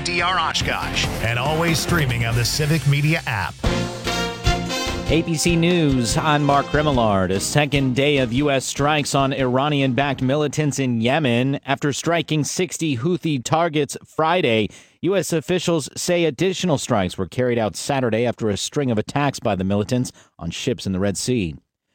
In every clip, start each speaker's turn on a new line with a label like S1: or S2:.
S1: WDR Oshkosh, and always streaming on the Civic Media app.
S2: ABC News, I'm Mark Remillard. A second day of U.S. strikes on Iranian-backed militants in Yemen. After striking 60 Houthi targets Friday, U.S. officials say additional strikes were carried out Saturday after a string of attacks by the militants on ships in the Red Sea.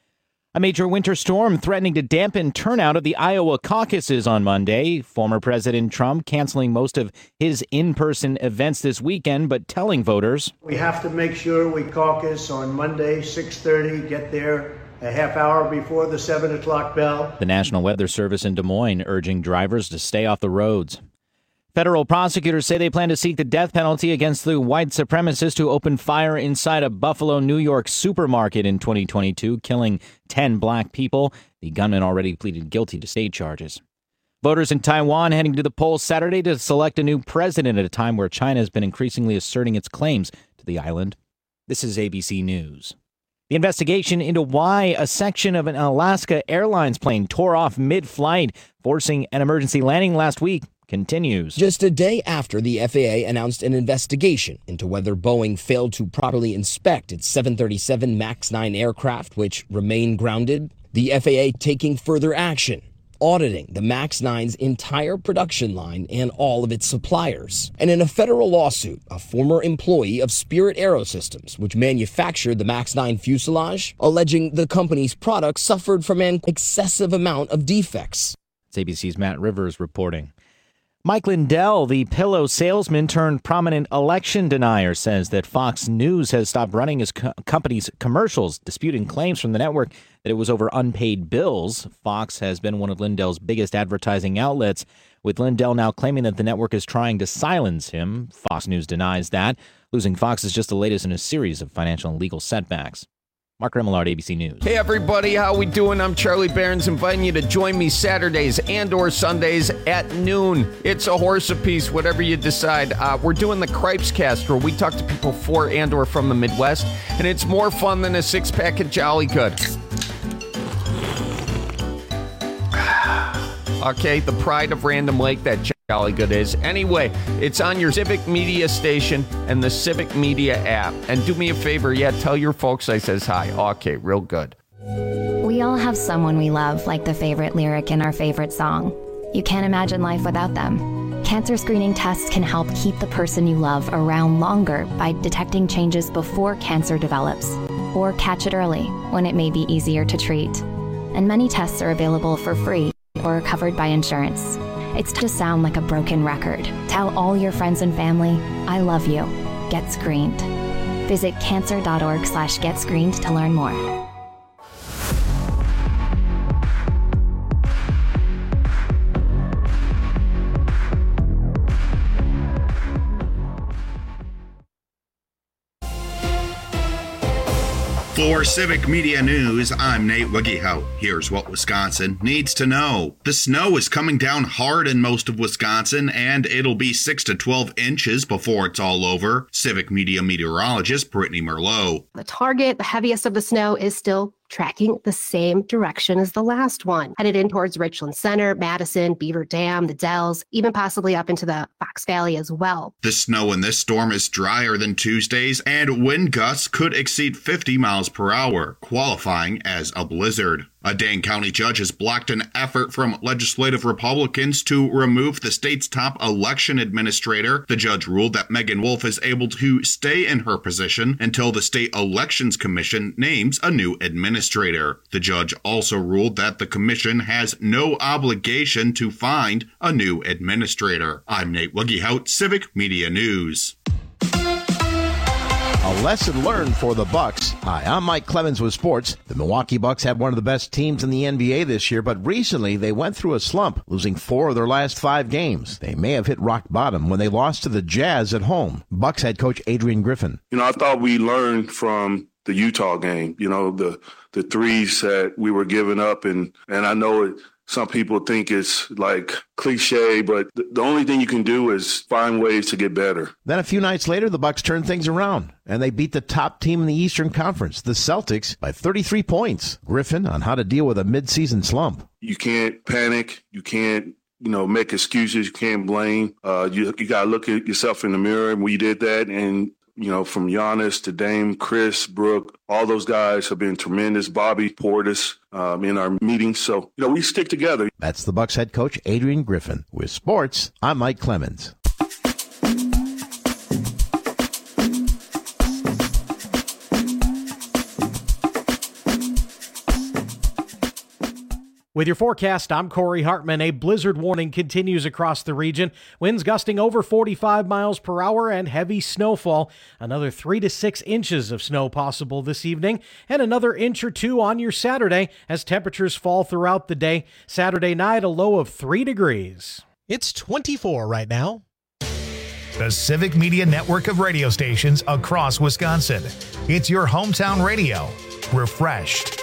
S2: A major winter storm threatening to dampen turnout of the Iowa caucuses on Monday. Former President Trump canceling most of his in-person events this weekend, but telling voters,
S3: we have to make sure we caucus on Monday, 6:30, get there a half hour before the 7 o'clock bell.
S2: The National Weather Service in Des Moines urging drivers to stay off the roads. Federal prosecutors say they plan to seek the death penalty against the white supremacist who opened fire inside a Buffalo, New York supermarket in 2022, killing 10 black people. The gunman already pleaded guilty to state charges. Voters in Taiwan heading to the polls Saturday to select a new president at a time where China has been increasingly asserting its claims to the island. This is ABC News. The investigation into why a section of an Alaska Airlines plane tore off mid-flight, forcing an emergency landing last week, continues.
S4: Just a day after the FAA announced an investigation into whether Boeing failed to properly inspect its 737 MAX 9 aircraft, which remain grounded, the FAA taking further action, auditing the MAX 9's entire production line and all of its suppliers. And in a federal lawsuit, a former employee of Spirit Aerosystems, which manufactured the MAX 9 fuselage, alleging the company's products suffered from an excessive amount of defects.
S2: It's ABC's Matt Rivers reporting. Mike Lindell, the pillow salesman turned prominent election denier, says that Fox News has stopped running his company's commercials, disputing claims from the network that it was over unpaid bills. Fox has been one of Lindell's biggest advertising outlets, with Lindell now claiming that the network is trying to silence him. Fox News denies that. Losing Fox is just the latest in a series of financial and legal setbacks. Mark Remillard, ABC News.
S5: Hey, everybody. How we doing? I'm Charlie Barons, inviting you to join me Saturdays and or Sundays at noon. It's a horse apiece, whatever you decide. We're doing the Cripes Cast, where we talk to people for and or from the Midwest, and it's more fun than a six-pack of Jolly Good. Okay, the pride of Random Lake, that Jolly Good is. Anyway, it's on your Civic Media station and the Civic Media app. And do me a favor, tell your folks I says hi. Okay, real good.
S6: We all have someone we love, like the favorite lyric in our favorite song. You can't imagine life without them. Cancer screening tests can help keep the person you love around longer by detecting changes before cancer develops, or catch it early when it may be easier to treat. And many tests are available for free or covered by insurance. It's to sound like a broken record. Tell all your friends and family, I love you. Get screened. Visit cancer.org/getscreened to learn more.
S7: For Civic Media News, I'm Nate Wiggyhout. Here's what Wisconsin needs to know. The snow is coming down hard in most of Wisconsin, and it'll be 6 to 12 inches before it's all over. Civic Media meteorologist Brittany Merlot.
S8: The target, the heaviest of the snow, is still tracking the same direction as the last one, headed in towards Richland Center, Madison, Beaver Dam, the Dells, even possibly up into the Fox Valley as well.
S7: The snow in this storm is drier than Tuesday's, and wind gusts could exceed 50 miles per hour, qualifying as a blizzard. A Dane County judge has blocked an effort from legislative Republicans to remove the state's top election administrator. The judge ruled that Megan Wolf is able to stay in her position until the State Elections Commission names a new administrator. The judge also ruled that the commission has no obligation to find a new administrator. I'm Nate Wiggyhout, Civic Media News.
S9: A lesson learned for the Bucks. Hi, I'm Mike Clemens with sports. The Milwaukee Bucks had one of the best teams in the NBA this year, but recently they went through a slump, losing 4 of their last 5 games. They may have hit rock bottom when they lost to the Jazz at home. Bucks head coach Adrian Griffin.
S10: I thought we learned from the Utah game, the threes that we were giving up, and I know some people think it's like cliche, but the only thing you can do is find ways to get better.
S9: Then a few nights later, the Bucks turned things around, and they beat the top team in the Eastern Conference, the Celtics, by 33 points. Griffin on how to deal with a midseason slump.
S10: You can't panic. You can't make excuses. You can't blame. You got to look at yourself in the mirror. And we did that. And, from Giannis to Dame, Chris, Brooke, all those guys have been tremendous. Bobby Portis in our meetings. So, we stick together.
S9: That's the Bucks head coach, Adrian Griffin. With sports, I'm Mike Clemens.
S11: With your forecast, I'm Corey Hartman. A blizzard warning continues across the region. Winds gusting over 45 miles per hour and heavy snowfall. Another 3 to 6 inches of snow possible this evening, and another inch or two on your Saturday as temperatures fall throughout the day. Saturday night, a low of 3 degrees.
S12: It's 24 right now.
S1: The Civic Media network of radio stations across Wisconsin. It's your hometown radio. Refreshed.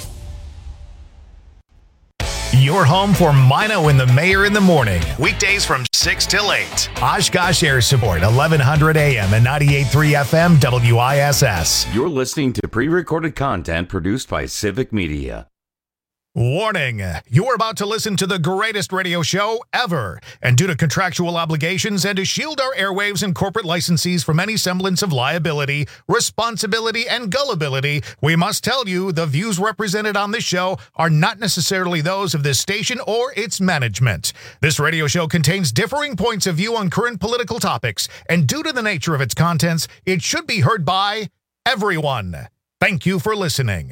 S1: Your home for Mino and the Mayor in the morning. Weekdays from 6 till 8. Oshkosh Air Support, 1100 AM and 98.3 FM WISS.
S13: You're listening to pre-recorded content produced by Civic Media.
S1: Warning, you're about to listen to the greatest radio show ever. And due to contractual obligations and to shield our airwaves and corporate licensees from any semblance of liability, responsibility, and gullibility, we must tell you the views represented on this show are not necessarily those of this station or its management. This radio show contains differing points of view on current political topics, and due to the nature of its contents, it should be heard by everyone. Thank you for listening.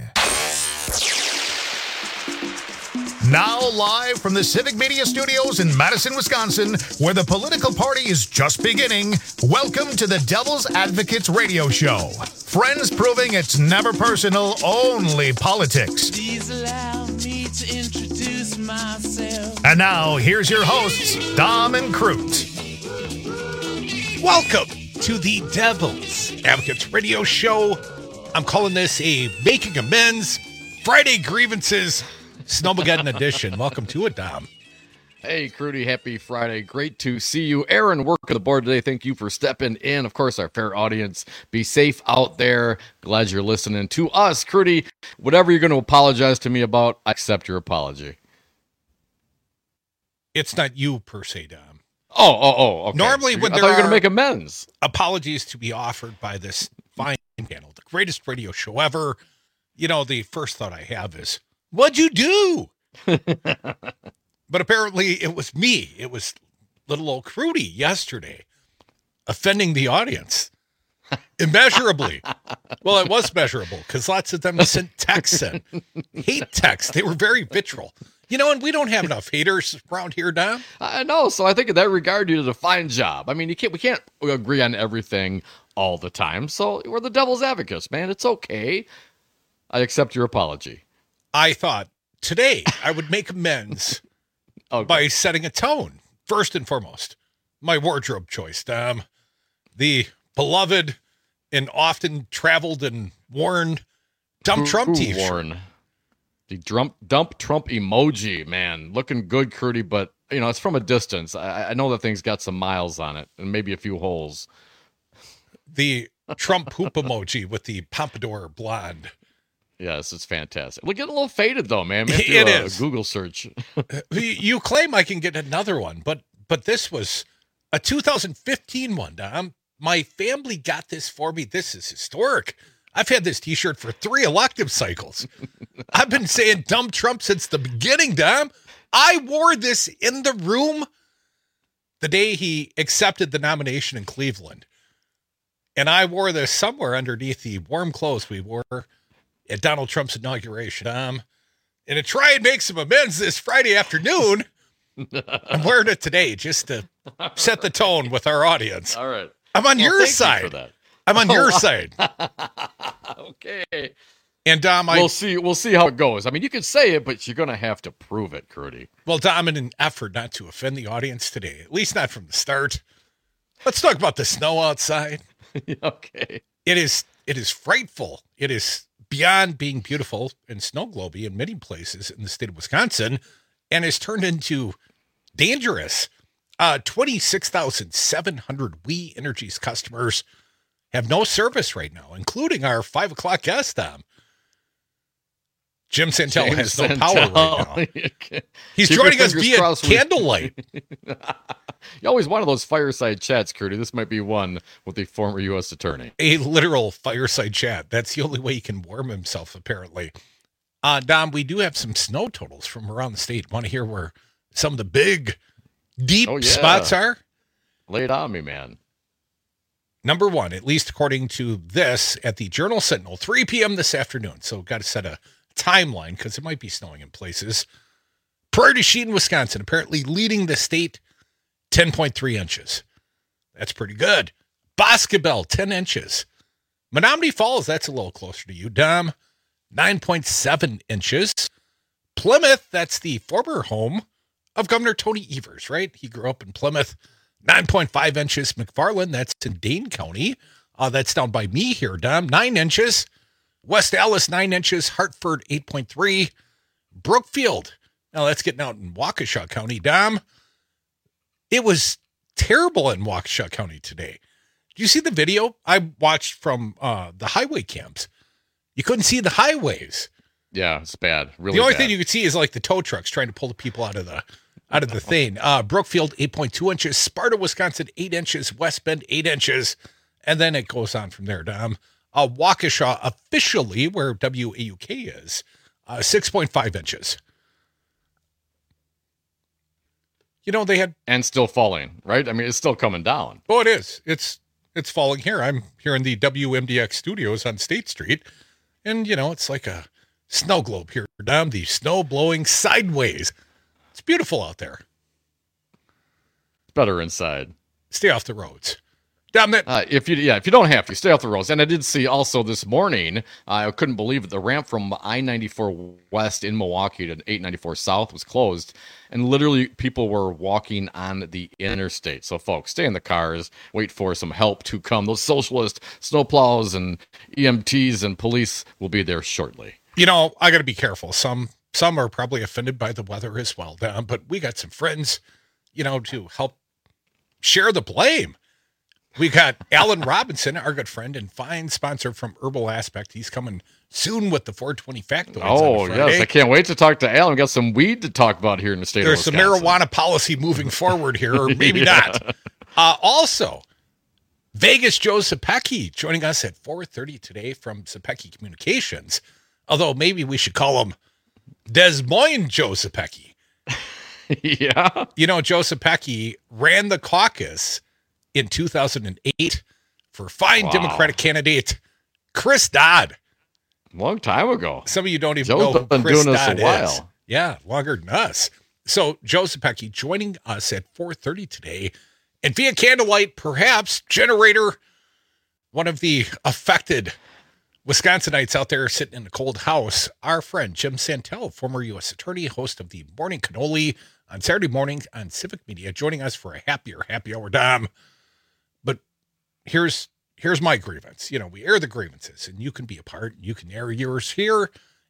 S1: Now live from the Civic Media Studios in Madison, Wisconsin, where the political party is just beginning, welcome to the Devil's Advocates Radio Show. Friends proving it's never personal, only politics.
S14: Please allow me to introduce myself.
S1: And now, here's your hosts, Dom and Crute.
S12: Welcome to the Devil's Advocates Radio Show. I'm calling this a Making Amends Friday Grievances Snowmageddon edition. Welcome to it, Dom.
S15: Hey, Crudy, happy Friday. Great to see you. Aaron, work on the board today. Thank you for stepping in. Of course, our fair audience. Be safe out there. Glad you're listening to us. Crudy, whatever you're going to apologize to me about, I accept your apology.
S12: It's not you per se, Dom.
S15: Oh, okay.
S12: Normally, when there
S15: are
S12: are
S15: going to make amends,
S12: apologies to be offered by this fine panel, the greatest radio show ever, the first thought I have is, what'd you do? But apparently it was me. It was little old Crudy yesterday offending the audience immeasurably. Well, it was measurable because lots of them sent texts in. Hate texts. They were very vitriol. And we don't have enough haters around here, Dom.
S15: I know. So I think in that regard, you did a fine job. I mean, we can't agree on everything all the time. So we're the devil's advocates, man. It's okay. I accept your apology.
S12: I thought today I would make amends by setting a tone. First and foremost, my wardrobe choice, Dom. The beloved and often traveled and worn Dump Trump t-shirt.
S15: Worn. The dump Trump emoji, man. Looking good, Crudy, but, it's from a distance. I know that thing's got some miles on it and maybe a few holes.
S12: The Trump poop emoji with the pompadour blonde.
S15: Yes, it's fantastic. We're getting a little faded, though, man.
S12: It is.
S15: A Google search.
S12: You claim I can get another one, but this was a 2015 one, Dom. My family got this for me. This is historic. I've had this T-shirt for 3 elective cycles. I've been saying dumb Trump since the beginning, Dom. I wore this in the room the day he accepted the nomination in Cleveland. And I wore this somewhere underneath the warm clothes we wore at Donald Trump's inauguration. And to try and make some amends this Friday afternoon, I'm wearing it today just to set the tone with our audience.
S15: All right.
S12: I'm on your side.
S15: You for that.
S12: I'm on your side.
S15: Okay.
S12: And Dom,
S15: we'll see how it goes. I mean, you can say it, but you're going to have to prove it, Crudy.
S12: Well, Dom, in an effort not to offend the audience today, at least not from the start, let's talk about the snow outside.
S15: Okay.
S12: It is frightful. It is beyond being beautiful and snow globy in many places in the state of Wisconsin, and has turned into dangerous. 26,700 We Energies customers have no service right now, including our 5 o'clock guest, Dom. Jim Santel
S15: James
S12: has no
S15: Santel.
S12: power right now. He's
S15: Keep your
S12: joining us
S15: fingers
S12: via
S15: crossed
S12: candlelight.
S15: You always wanted those fireside chats, Crudy. This might be one with the former U.S. attorney.
S12: A literal fireside chat. That's the only way he can warm himself, apparently. Dom, we do have some snow totals from around the state. Want to hear where some of the big, deep spots are?
S15: Lay it on me, man.
S12: Number one, at least according to this, at the Journal Sentinel, 3 p.m. this afternoon. So got to set a timeline because it might be snowing in places. Prairie du Chien, Wisconsin, apparently leading the state, 10.3 inches. That's pretty good. Boscobel, 10 inches. Menominee Falls, that's a little closer to you. Dom, 9.7 inches. Plymouth, that's the former home of Governor Tony Evers, right? He grew up in Plymouth. 9.5 inches. McFarland, that's in Dane County. That's down by me here, Dom. 9 inches. West Allis, 9 inches. Hartford, 8.3. Brookfield. Now that's getting out in Waukesha County, Dom. It was terrible in Waukesha County today. Did you see the video I watched from the highway cams? You couldn't see the highways.
S15: Yeah, it's bad. Really
S12: the only
S15: bad.
S12: thing you could see is like the tow trucks trying to pull the people out of the thing. Brookfield, 8.2 inches. Sparta, Wisconsin, 8 inches. West Bend, 8 inches. And then it goes on from there, Dom. Waukesha, officially, where WAUK is, 6.5 inches. You know, they had...
S15: And still falling, right? I mean, it's still coming down.
S12: Oh, it is. It's falling here. I'm here in the WMDX studios on State Street. And, you know, it's like a snow globe here, Dom. The snow blowing sideways. It's beautiful out there.
S15: It's better inside.
S12: Stay off the roads. Dom,
S15: if you don't have to, stay off the roads. And I did see also this morning, I couldn't believe it, the ramp from I-94 West in Milwaukee to 894 South was closed. And literally people were walking on the interstate. So folks, stay in the cars, wait for some help to come. Those socialist snowplows and EMTs and police will be there shortly.
S12: You know, I got to be careful. Some are probably offended by the weather as well, Dom, but we got some friends, you know, to help share the blame. We got Alan Robinson, our good friend and fine sponsor from Herbal Aspect. He's coming soon with the 420 factoids.
S15: Oh, yes. I can't wait to talk to Alan. We got some weed to talk about here in the state of Wisconsin.
S12: There's some marijuana policy moving forward here, or maybe not. Also, Vegas Joe Zepecki joining us at 4:30 today from Zepecki Communications. Although maybe we should call him Des Moines Joe Zepecki.
S15: Yeah.
S12: You know, Joe Zepecki ran the caucus in 2008 for fine Democratic candidate Chris Dodd.
S15: Long time ago.
S12: Some of you don't even
S15: Joe's
S12: know who
S15: been
S12: Chris
S15: doing
S12: Dodd
S15: this a while.
S12: is. Yeah, longer than us. So Joe Zepecki joining us at 4:30 today. And via candlelight, perhaps, generator, one of the affected Wisconsinites out there sitting in a cold house, our friend Jim Santel, former U.S. attorney, host of the Morning Cannoli on Saturday mornings on Civic Media, joining us for a happy hour, Dom. But here's my grievance. You know, we air the grievances, and you can be a part. You can air yours here,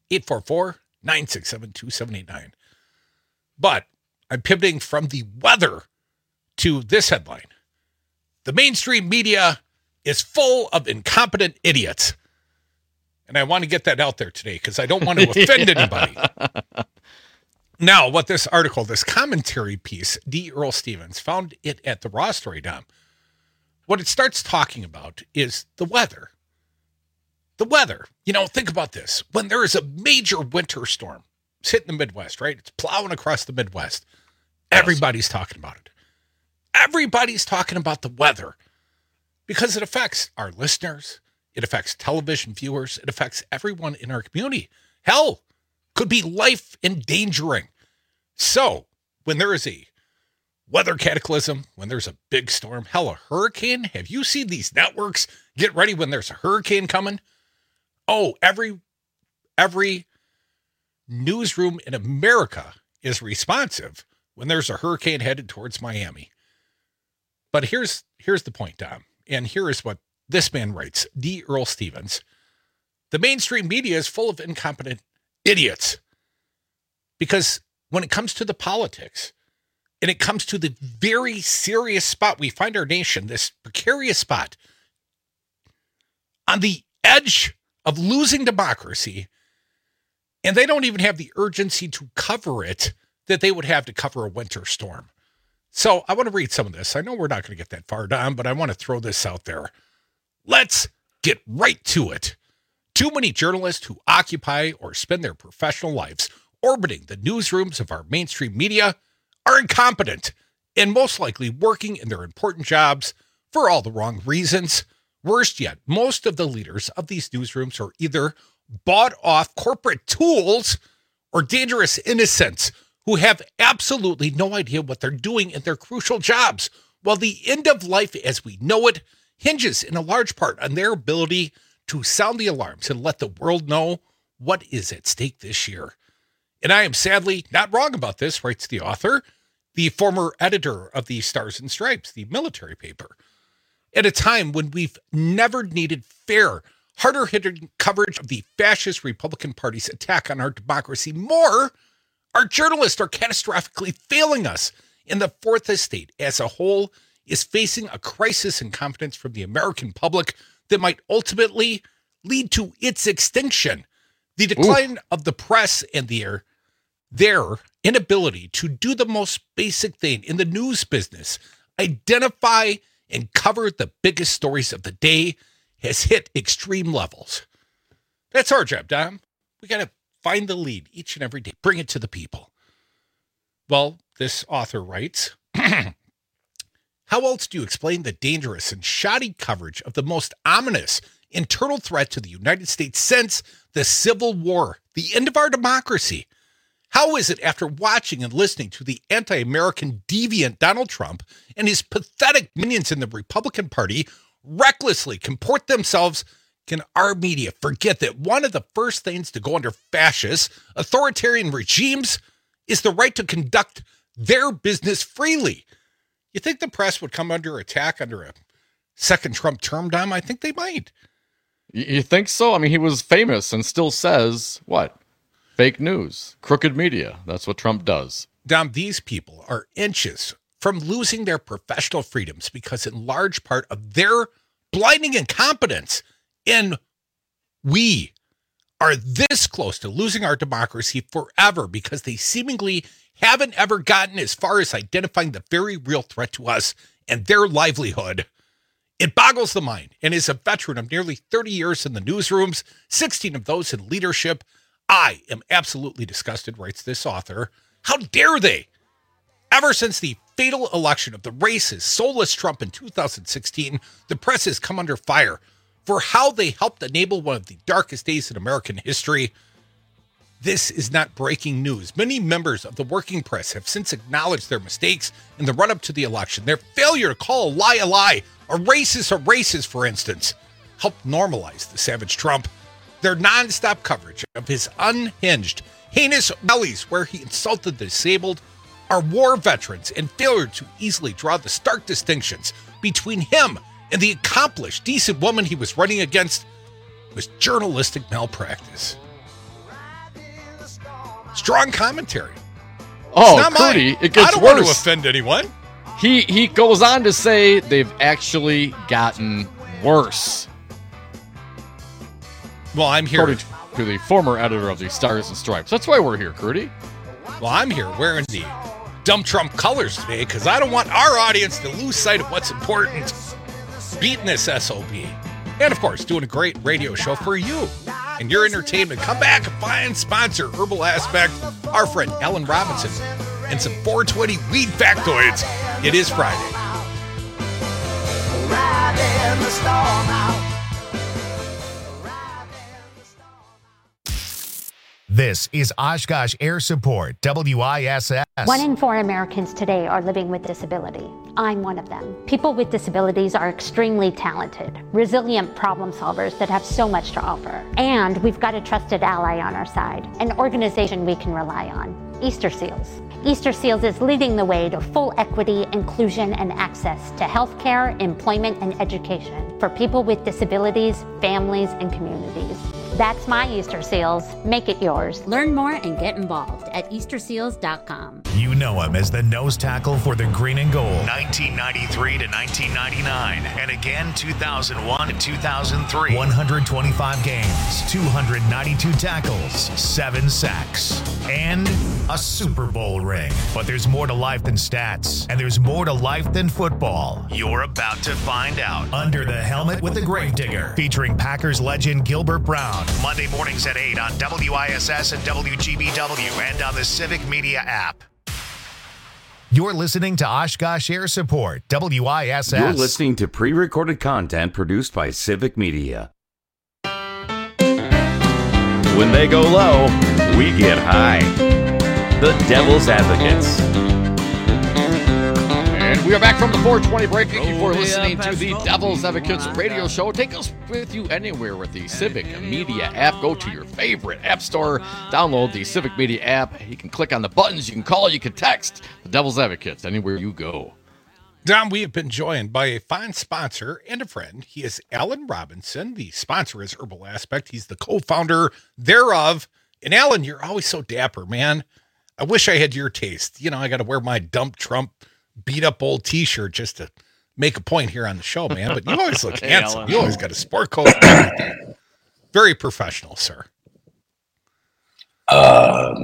S12: 844-967-2789. But I'm pivoting from the weather to this headline. The mainstream media is full of incompetent idiots. And I want to get that out there today because I don't want to offend anybody. Now, what this article, this commentary piece, D. Earl Stevens, found it at the Raw Story, Dom. What it starts talking about is the weather. The weather. You know, think about this. When there is a major winter storm, it's hitting the Midwest, right? It's plowing across the Midwest. Everybody's talking about it. Everybody's talking about the weather because it affects our listeners. It affects television viewers. It affects everyone in our community. Hell, could be life endangering. So when there is a weather cataclysm, when there's a big storm, hell, a hurricane. Have you seen these networks get ready when there's a hurricane coming? Oh, every newsroom in America is responsive when there's a hurricane headed towards Miami. But here's the point, Dom. And here is what this man writes, D. Earl Stevens. The mainstream media is full of incompetent idiots. Because when it comes to the politics, and it comes to the very serious spot we find our nation, this precarious spot, on the edge of losing democracy, And they don't even have the urgency to cover it that they would have to cover a winter storm. So I want to read some of this. I know we're not going to get that far down, but I want to throw this out there. Let's get right to it. Too many journalists who occupy or spend their professional lives orbiting the newsrooms of our mainstream media are incompetent and most likely working in their important jobs for all the wrong reasons. Worst yet, most of the leaders of these newsrooms are either bought off corporate tools or dangerous innocents who have absolutely no idea what they're doing in their crucial jobs, while the end of life as we know it hinges in a large part on their ability to sound the alarms and let the world know what is at stake this year. And I am sadly not wrong about this, writes the author, the former editor of the Stars and Stripes, the military paper. At a time when we've never needed fair, harder-hitting coverage of the fascist Republican Party's attack on our democracy more, our journalists are catastrophically failing us, and the Fourth Estate as a whole is facing a crisis in confidence from the American public that might ultimately lead to its extinction. The decline of the press and their inability to do the most basic thing in the news business, identify and cover the biggest stories of the day, has hit extreme levels. That's our job, Dom. We got to find the lead each and every day, bring it to the people. Well, this author writes, how else do you explain the dangerous and shoddy coverage of the most ominous internal threat to the United States since the Civil War, the end of our democracy? How is it after watching and listening to the anti-American deviant Donald Trump and his pathetic minions in the Republican Party recklessly comport themselves, can our media forget that one of the first things to go under fascist, authoritarian regimes is the right to conduct their business freely? You think the press would come under attack under a second Trump term, Dom? I think they might.
S15: You think so? I mean, he was famous and still says, what? Fake news, crooked media. That's what Trump does.
S12: Dom, these people are inches from losing their professional freedoms because in large part of their blinding incompetence. And we are this close to losing our democracy forever because they seemingly haven't ever gotten as far as identifying the very real threat to us and their livelihood. It boggles the mind, and as a veteran of nearly 30 years in the newsrooms, 16 of those in leadership, I am absolutely disgusted, writes this author. How dare they? Ever since the fatal election of the racist, soulless Trump in 2016, the press has come under fire for how they helped enable one of the darkest days in American history. This is not breaking news. Many members of the working press have since acknowledged their mistakes in the run-up to the election. Their failure to call a lie, a racist, for instance, helped normalize the savage Trump. Their nonstop coverage of his unhinged, heinous rallies where he insulted the disabled, our war veterans, and failure to easily draw the stark distinctions between him and the accomplished, decent woman he was running against was journalistic malpractice. Strong commentary.
S15: Oh, Crudy, it gets
S12: I don't
S15: worse.
S12: want to offend anyone.
S15: He goes on to say they've actually gotten worse.
S12: Well, I'm here.
S15: According to the former editor of the Stars and Stripes. That's why we're here, Crudy.
S12: Well, I'm here wearing the dumb Trump colors today because I don't want our audience to lose sight of what's important. Beating this SOB. And, of course, doing a great radio show for you and your entertainment. Come back and find sponsor, Herbal Aspect, our friend Ellen Robinson, and some 420 weed factoids. It is Friday.
S16: Ride in the storm out.
S1: This is Oshkosh Air Support, WISS.
S17: 1 in 4 Americans today are living with disability. I'm one of them. People with disabilities are extremely talented, resilient problem solvers that have so much to offer. And we've got a trusted ally on our side, an organization we can rely on, Easter Seals. Easter Seals is leading the way to full equity, inclusion, and access to healthcare, employment, and education for people with disabilities, families, and communities. That's my Easter Seals. Make it yours.
S18: Learn more and get involved at EasterSeals.com.
S1: You know him as the nose tackle for the Green and Gold, 1993 to 1999, and again 2001 to 2003. 125 games, 292 tackles, 7 sacks, and a Super Bowl ring. But there's more to life than stats, and there's more to life than football. You're about to find out. Under the Helmet with the Gravedigger, featuring Packers legend Gilbert Brown. Monday mornings at 8 on WISS and WGBW and on the Civic Media app. You're listening to Oshkosh Air Support, WISS.
S13: You're listening to pre-recorded content produced by Civic Media. When they go low, we get high. The Devil's Advocates.
S15: And we are back from the 420 break. Thank you for listening to the Devil's Advocates radio show. Take us with you anywhere with the Civic Media app. Go to your favorite app store. Download the Civic Media app. You can click on the buttons. You can call. You can text. The Devil's Advocates anywhere you go.
S12: Don, we have been joined by a fine sponsor and a friend. He is Alan Robinson. The sponsor is Herbal Aspect. He's the co-founder thereof. And Alan, you're always so dapper, man. I wish I had your taste. You know, I got to wear my Dump Trump beat up old t-shirt just to make a point here on the show, man. But you always look handsome.
S15: Alan.
S12: You always got a sport coat and everything. Very professional, sir.
S19: I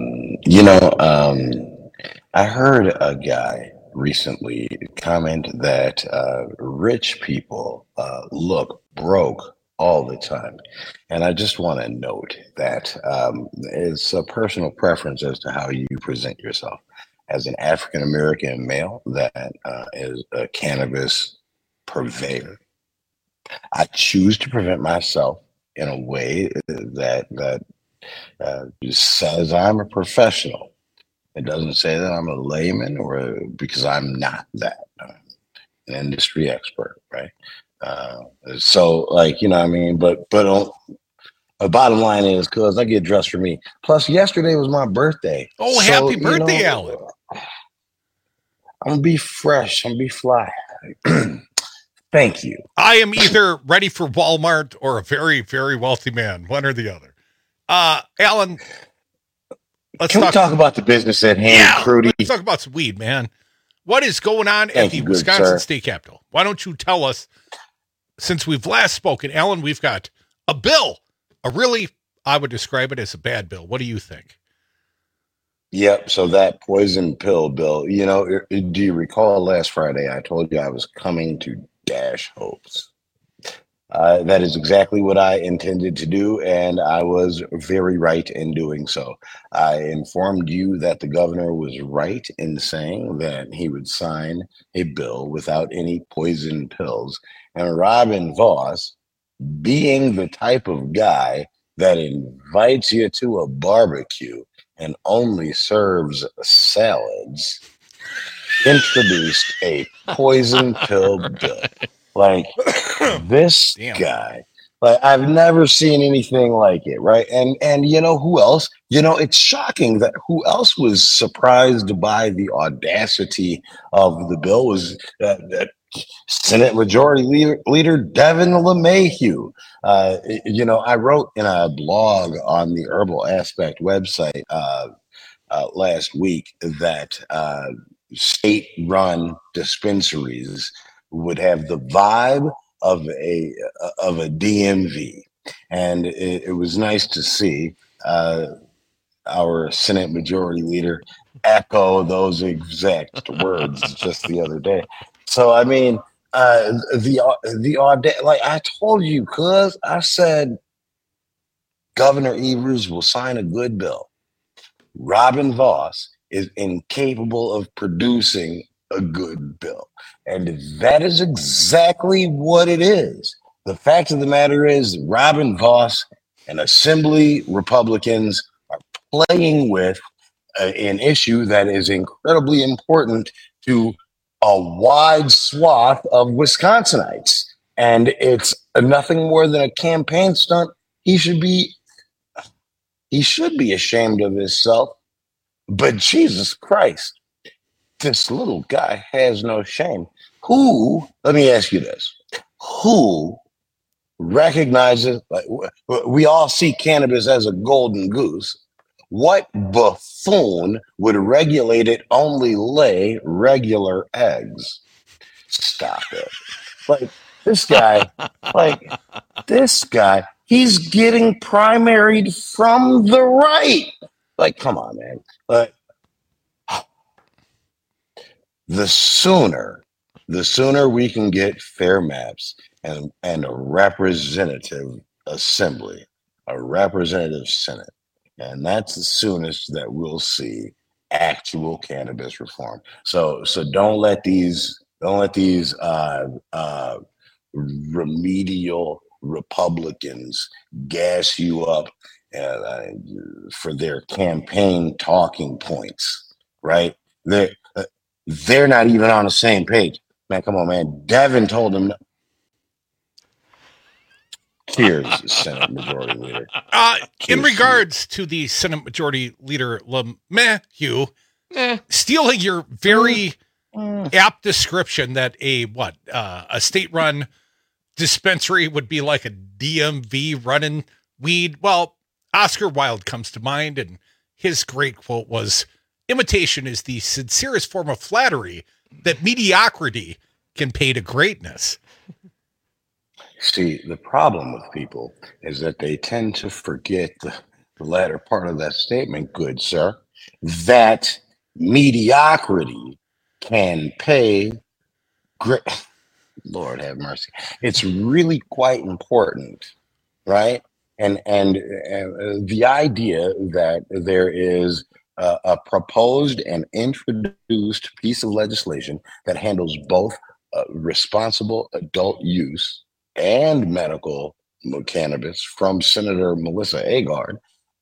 S19: heard a guy recently comment that rich people look broke all the time. And I just want to note that it's a personal preference as to how you present yourself. As an African-American male that is a cannabis purveyor, I choose to present myself in a way that says I'm a professional. It doesn't say that I'm a layman because I'm not that. I'm an industry expert, right? So, like, you know what I mean? But the bottom line is, because I get dressed for me. Plus, yesterday was my birthday.
S12: Oh, so, happy birthday, Alan.
S19: I'm going to be fresh. I'm going to be fly. Thank you.
S12: I am either ready for Walmart or a very, very wealthy man, one or the other. Alan,
S19: Can we talk about the business at hand, Crudy?
S12: Let's talk about some weed, man. What is going on at the Wisconsin State Capitol? Why don't you tell us, since we've last spoken, Alan, we've got a bill, I would describe it as a bad bill. What do you think?
S19: Yep. So that poison pill bill, you know, do you recall last Friday I told you I was coming to dash hopes? That is exactly what I intended to do, and I was very right in doing so. I informed you that the governor was right in saying that he would sign a bill without any poison pills. And Robin Vos, being the type of guy that invites you to a barbecue and only serves salads, introduced a poison pill bill. Like, this guy, like, I've never seen anything like it, right? And you know who else? You know, it's shocking that who else was surprised by the audacity of the bill was that Senate Majority Leader Devin LeMahieu. You know, I wrote in a blog on the Herbal Aspect website last week that state-run dispensaries would have the vibe of a DMV, and it was nice to see our Senate Majority Leader echo those exact words just the other day. So I mean, the audience, like I told you, cuz I said Governor Evers will sign a good bill. Robin Vos is incapable of producing a good bill. And that is exactly what it is. The fact of the matter is Robin Vos and Assembly Republicans are playing with an issue that is incredibly important to a wide swath of Wisconsinites. And it's nothing more than a campaign stunt. He should be ashamed of himself. But Jesus Christ, this little guy has no shame. Let me ask you this. Who recognizes, like, we all see cannabis as a golden goose. What buffoon would regulate it only lay regular eggs? Stop it. Like, this guy, he's getting primaried from the right. Like, come on, man. The sooner we can get fair maps and a representative assembly, a representative senate, and that's the soonest that we'll see actual cannabis reform. So don't let these remedial Republicans gas you up for their campaign talking points, right? They're not even on the same page. Man, come on, man. Devin told them. Cheers, Senate Majority Leader.
S12: In regards to the Senate Majority Leader LeMahieu, stealing your very apt description that a state-run dispensary would be like a DMV running weed. Well, Oscar Wilde comes to mind, and his great quote was, "Imitation is the sincerest form of flattery that mediocrity can pay to greatness."
S19: See, the problem with people is that they tend to forget the latter part of that statement, good sir, that mediocrity can pay great. Lord have mercy. It's really quite important, right? And the idea that there is a proposed and introduced piece of legislation that handles both responsible adult use and medical cannabis from Senator Melissa Agard,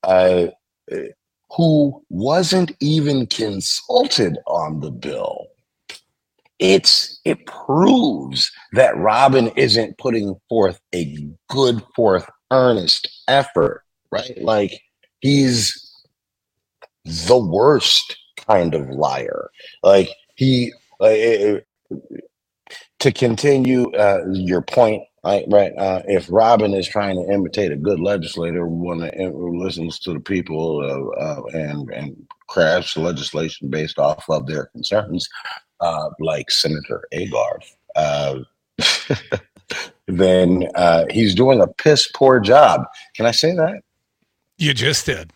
S19: who wasn't even consulted on the bill. It proves that Robin isn't putting forth a good earnest effort, right? Like, he's the worst kind of liar. Like, to continue your point, right? If Robin is trying to imitate a good legislator, one who listens to the people and crafts legislation based off of their concerns, like Senator Agard, then he's doing a piss poor job. Can I say that?
S12: You just did.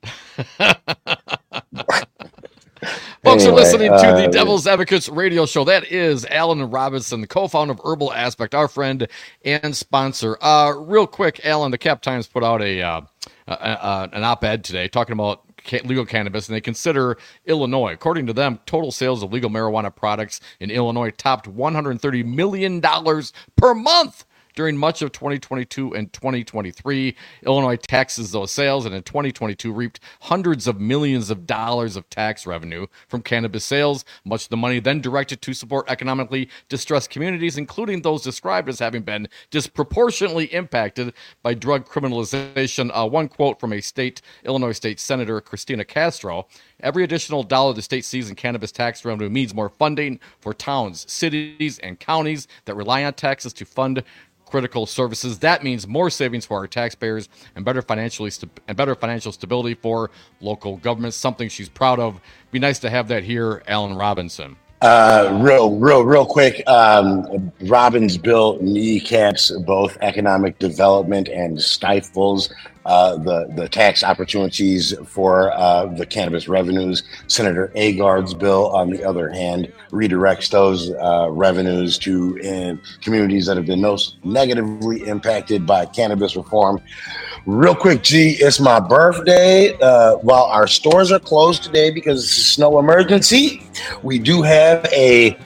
S15: Folks are listening to the Devil's Advocates radio show. That is Alan Robinson, the co-founder of Herbal Aspect, our friend and sponsor. Real quick, Alan, the Cap Times put out an op-ed today talking about legal cannabis, and they consider Illinois. According to them, total sales of legal marijuana products in Illinois topped $130 million per month during much of 2022 and 2023. Illinois taxes those sales, and in 2022 reaped hundreds of millions of dollars of tax revenue from cannabis sales, much of the money then directed to support economically distressed communities, including those described as having been disproportionately impacted by drug criminalization. One quote from Illinois State Senator Christina Castro: "Every additional dollar the state sees in cannabis tax revenue means more funding for towns, cities, and counties that rely on taxes to fund critical services. That means more savings for our taxpayers and better financial stability for local governments." Something she's proud of. Be nice to have that here, Alan Robinson.
S19: Real quick. Robin's bill kneecaps both economic development and stifles the tax opportunities for the cannabis revenues. Senator Agard's bill, on the other hand, redirects those revenues to communities that have been most negatively impacted by cannabis reform. Real quick, G, it's my birthday. While our stores are closed today because it's a snow emergency, we do have a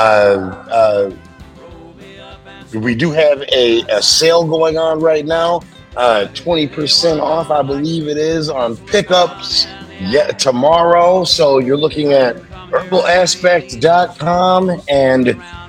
S19: sale going on right now. 20% off, I believe it is, on pickups tomorrow. So you're looking at herbalaspect.com and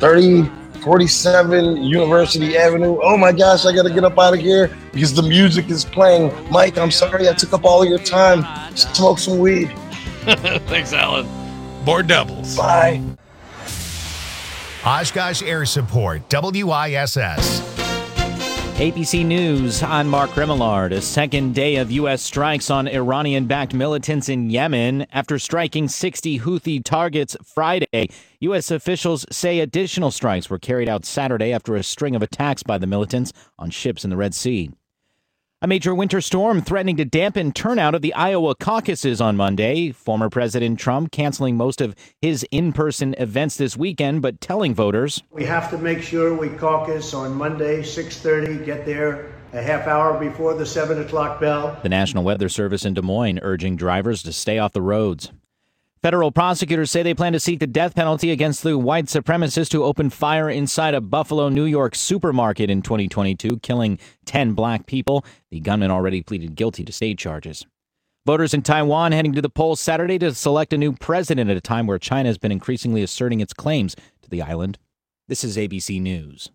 S19: 3047 University Avenue. Oh my gosh, I gotta get up out of here because the music is playing. Mike, I'm sorry I took up all of your time. Smoke some weed.
S15: Thanks, Alan.
S12: More doubles.
S19: Bye.
S1: Oshkosh Air Support, WISS.
S2: ABC News, I'm Mark Remillard. A second day of U.S. strikes on Iranian-backed militants in Yemen. After striking 60 Houthi targets Friday, U.S. officials say additional strikes were carried out Saturday after a string of attacks by the militants on ships in the Red Sea. A major winter storm threatening to dampen turnout at the Iowa caucuses on Monday. Former President Trump canceling most of his in-person events this weekend, but telling voters,
S3: we have to make sure we caucus on Monday, 6:30, get there a half hour before the 7 o'clock bell.
S2: The National Weather Service in Des Moines urging drivers to stay off the roads. Federal prosecutors say they plan to seek the death penalty against the white supremacist who opened fire inside a Buffalo, New York supermarket in 2022, killing 10 black people. The gunman already pleaded guilty to state charges. Voters in Taiwan heading to the polls Saturday to select a new president at a time where China has been increasingly asserting its claims to the island. This is ABC News.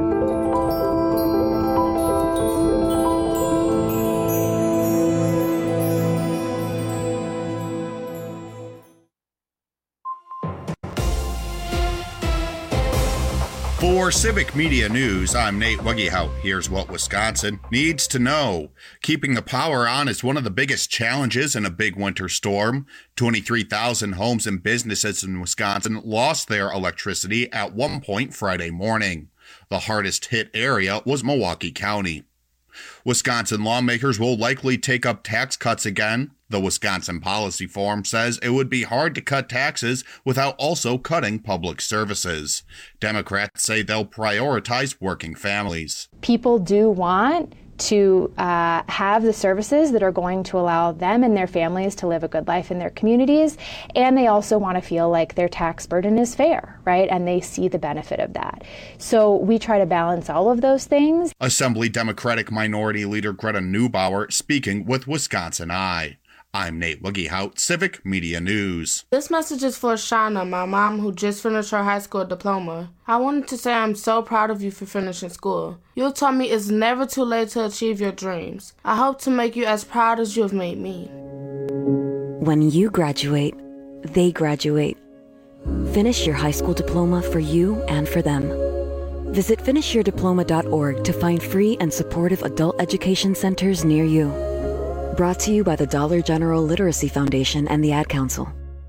S7: For Civic Media News, I'm Nate Wuggehout. Here's what Wisconsin needs to know. Keeping the power on is one of the biggest challenges in a big winter storm. 23,000 homes and businesses in Wisconsin lost their electricity at one point Friday morning. The hardest hit area was Milwaukee County. Wisconsin lawmakers will likely take up tax cuts again. The Wisconsin Policy Forum says it would be hard to cut taxes without also cutting public services. Democrats say they'll prioritize working families.
S20: People do want to have the services that are going to allow them and their families to live a good life in their communities, and they also want to feel like their tax burden is fair, right? And they see the benefit of that. So we try to balance all of those things.
S7: Assembly Democratic Minority Leader Greta Neubauer speaking with Wisconsin Eye. I'm Nate Wuggehout, Civic Media News.
S21: This message is for Shauna, my mom, who just finished her high school diploma. I wanted to say I'm so proud of you for finishing school. You taught me it's never too late to achieve your dreams. I hope to make you as proud as you have made me.
S22: When you graduate, they graduate. Finish your high school diploma for you and for them. Visit finishyourdiploma.org to find free and supportive adult education centers near you. Brought to you by the Dollar General Literacy Foundation and the Ad Council.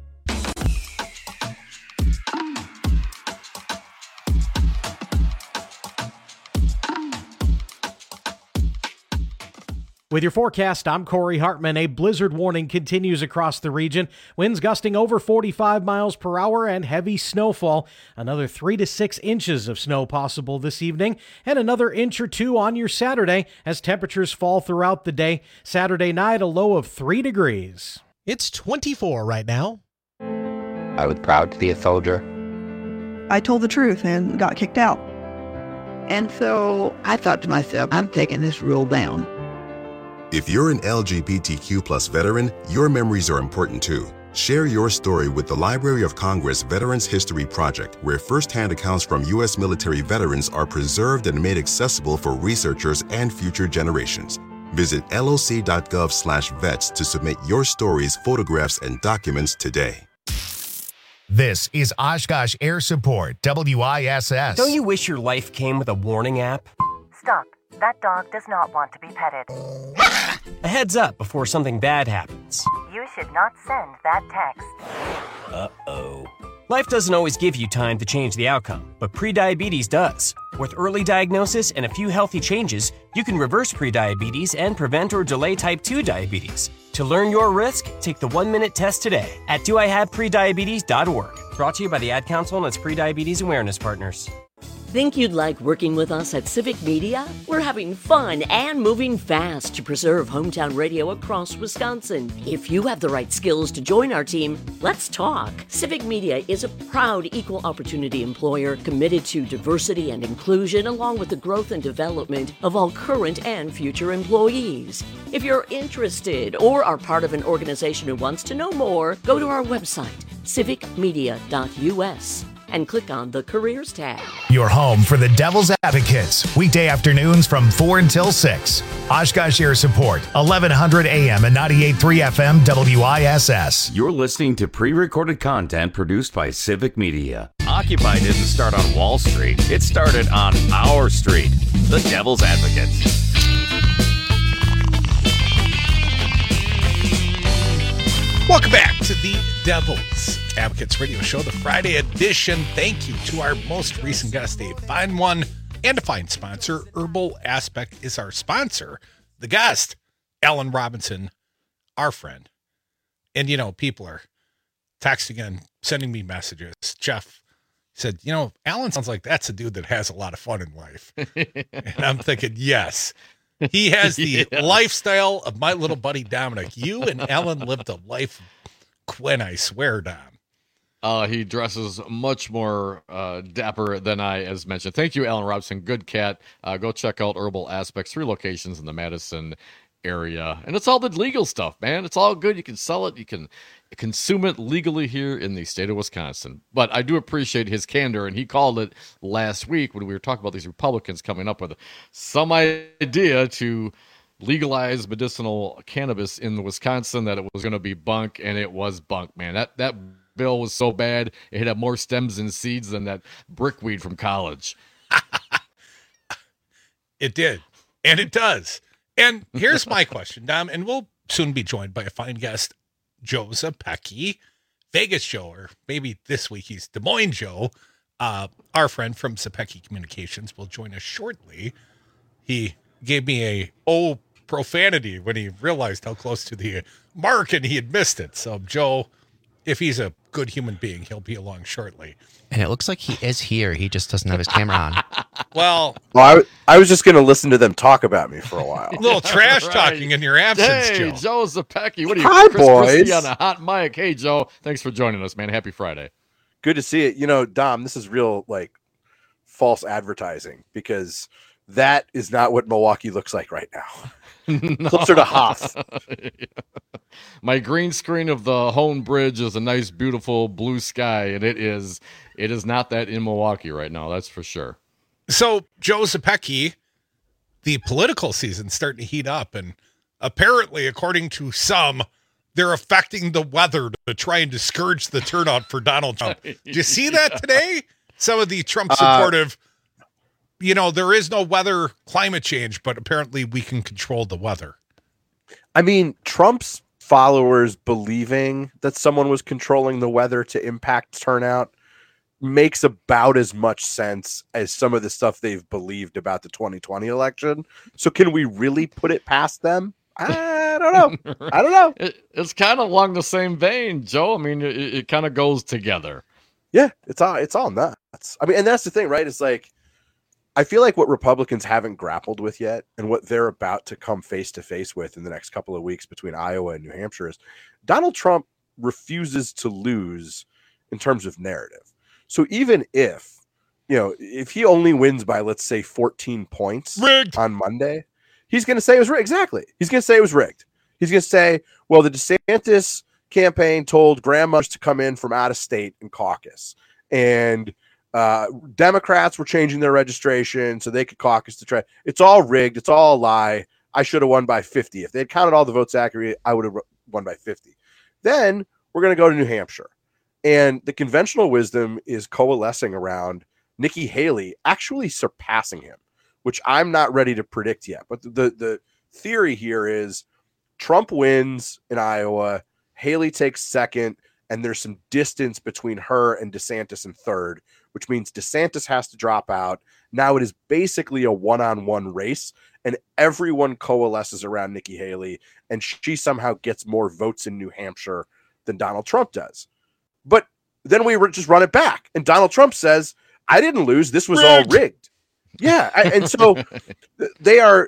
S11: With your forecast, I'm Corey Hartman. A blizzard warning continues across the region. Winds gusting over 45 miles per hour and heavy snowfall. Another 3 to 6 inches of snow possible this evening, and another inch or two on your Saturday as temperatures fall throughout the day. Saturday night, a low of 3 degrees.
S23: It's 24 right now.
S24: I was proud to be a soldier.
S25: I told the truth and got kicked out.
S26: And so I thought to myself, I'm taking this rule down.
S27: If you're an LGBTQ+ veteran, your memories are important too. Share your story with the Library of Congress Veterans History Project, where firsthand accounts from U.S. military veterans are preserved and made accessible for researchers and future generations. Visit loc.gov/vets to submit your stories, photographs, and documents today.
S1: This is Oshkosh Air Support, WISS.
S28: Don't you wish your life came with a warning app?
S29: Stop. That dog does not want to be petted.
S28: A heads up before something bad happens.
S29: You should not send that text.
S28: Uh-oh. Life doesn't always give you time to change the outcome, but prediabetes does. With early diagnosis and a few healthy changes, you can reverse prediabetes and prevent or delay type 2 diabetes. To learn your risk, take the 1-minute test today at doihaveprediabetes.org. Brought to you by the Ad Council and its Prediabetes Awareness Partners.
S30: Think you'd like working with us at Civic Media? We're having fun and moving fast to preserve hometown radio across Wisconsin. If you have the right skills to join our team, let's talk. Civic Media is a proud equal opportunity employer committed to diversity and inclusion, along with the growth and development of all current and future employees. If you're interested or are part of an organization who wants to know more, go to our website, civicmedia.us. and click on the Careers tab.
S1: Your home for the Devil's Advocates, weekday afternoons from 4 until 6. Oshkosh Air Support, 1100 AM and 98.3 FM WISS.
S13: You're listening to pre-recorded content produced by Civic Media. Occupy didn't start on Wall Street. It started on our street. the Devil's Advocates.
S12: Welcome back to the Devil's Advocates Radio Show, the Friday edition. Thank you to our most recent guest, a fine one and a fine sponsor. Herbal Aspect is our sponsor. The guest, Alan Robinson, our friend. And, people are texting and sending me messages. Jeff said, Alan sounds like that's a dude that has a lot of fun in life. And I'm thinking, yes. He has the lifestyle of my little buddy Dominic. You and Alan lived a life of Quinn, I swear, Dom.
S15: He dresses much more dapper than I, as mentioned. Thank you, Alan Robinson. Good cat. Go check out Herbal Aspects. 3 locations in the Madison area. And it's all the legal stuff, man. It's all good. You can sell it. You can consume it legally here in the state of Wisconsin. But I do appreciate his candor, and he called it last week when we were talking about these Republicans coming up with some idea to legalize medicinal cannabis in Wisconsin, that it was going to be bunk, and it was bunk, man. That bill was so bad, it had more stems and seeds than that brickweed from college.
S12: It did, and it does. And here's my question, Dom, and we'll soon be joined by a fine guest, Joe Zepecki, Vegas Joe, or maybe this week he's Des Moines Joe. Our friend from Zepecki Communications will join us shortly. He gave me a profanity when he realized how close to the mark and he had missed it. So Joe, if he's a good human being, he'll be along shortly.
S4: And it looks like he is here. He just doesn't have his camera on.
S12: Well,
S5: I was just going to listen to them talk about me for a while.
S12: A little trash talking in your absence,
S15: Hey,
S12: Joe.
S15: Joe Zepecki. What are you,
S5: Hi,
S15: Chris
S5: boys.
S15: Christie on a hot mic? Hey, Joe. Thanks for joining us, man. Happy Friday.
S5: Good to see it. Dom, this is real, false advertising, because that is not what Milwaukee looks like right now.
S15: No.
S5: Closer to Hoff.
S15: My green screen of the Hone Bridge is a nice, beautiful blue sky, and it is not that in Milwaukee right now, that's for sure.
S12: So, Joe Zepecki, the political season's starting to heat up, and apparently, according to some, they're affecting the weather to try and discourage the turnout for Donald Trump. Did you see that today? Some of the Trump supportive, there is no weather, climate change, but apparently we can control the weather.
S5: I mean, Trump's followers believing that someone was controlling the weather to impact turnout makes about as much sense as some of the stuff they've believed about the 2020 election. So can we really put it past them? I don't know.
S15: It's kind of along the same vein, Joe. I mean, it kind of goes together.
S5: Yeah, it's all nuts. I mean, and that's the thing, right? It's like, I feel like what Republicans haven't grappled with yet, and what they're about to come face to face with in the next couple of weeks between Iowa and New Hampshire, is Donald Trump refuses to lose in terms of narrative. So even if he only wins by, let's say, 14 points on Monday, he's going to say it was rigged. Exactly. He's going to say it was rigged. He's going to say, well, the DeSantis campaign told grandmothers to come in from out of state and caucus, and Democrats were changing their registration so they could caucus to try. It's all rigged. It's all a lie. I should have won by 50. If they had counted all the votes accurately, I would have won by 50. Then we're going to go to New Hampshire. And the conventional wisdom is coalescing around Nikki Haley actually surpassing him, which I'm not ready to predict yet. But the theory here is Trump wins in Iowa, Haley takes second, and there's some distance between her and DeSantis in third, which means DeSantis has to drop out. Now it is basically a one-on-one race, and everyone coalesces around Nikki Haley, and she somehow gets more votes in New Hampshire than Donald Trump does. But then we just run it back, and Donald Trump says, I didn't lose. This was all rigged. Yeah, and so they are